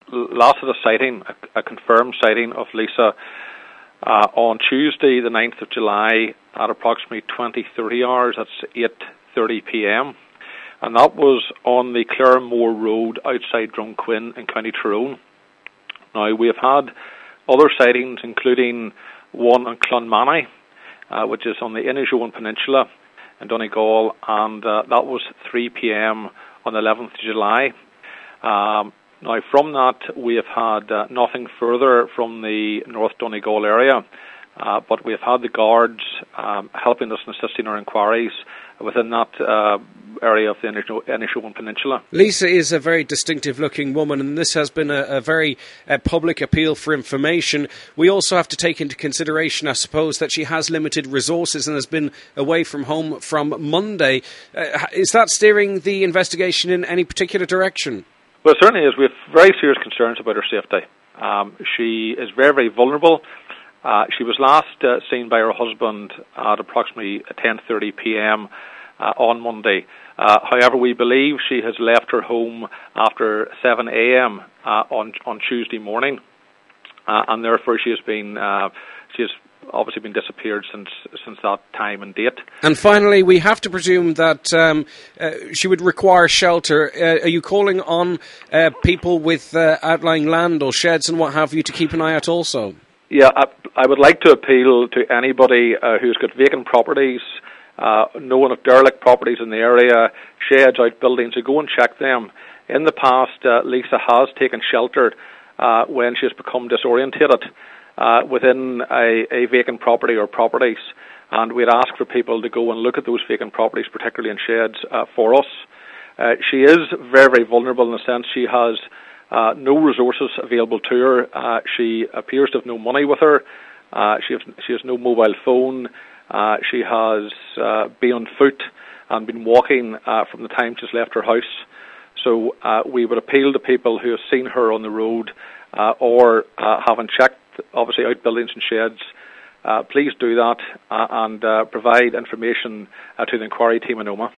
last of the sighting, a confirmed sighting of Lisa on Tuesday, the 9th of July, at approximately 20:30 hours. That's 8:30 p.m. And that was on the Claremore Road outside Drumquin in County Tyrone. Now, we have had other sightings, including one on Clonmany, which is on the Inishowen Peninsula in Donegal, and that was 3 p.m. on the 11th of July. Now, from that, we have had nothing further from the North Donegal area, but we have had the guards helping us and assisting our inquiries within that area of the Inishowen Peninsula. Lisa is a very distinctive-looking woman, and this has been a very public appeal for information. We also have to take into consideration, I suppose, that she has limited resources and has been away from home from Monday. Is that steering the investigation in any particular direction? Well, it certainly is. We have very serious concerns about her safety. She is very, very vulnerable. She was last seen by her husband at approximately 10:30 p.m. On Monday. However, we believe she has left her home after 7 a.m. On Tuesday morning, and therefore she has obviously been disappeared since that time and date. And finally, we have to presume that she would require shelter. Are you calling on people with outlying land or sheds and what have you to keep an eye out also? Yeah, I would like to appeal to anybody who's got vacant properties, knowing of derelict properties in the area, sheds, outbuildings, to go and check them. In the past, Lisa has taken shelter when she has become disorientated within a vacant property or properties, and we'd ask for people to go and look at those vacant properties, particularly in sheds, for us. She is very, very vulnerable in the sense she has no resources available to her. She appears to have no money with her. She has no mobile phone. She has been on foot and been walking from the time she's left her house. So we would appeal to people who have seen her on the road or haven't checked, obviously, outbuildings and sheds. Please do that and provide information to the inquiry team in Omagh.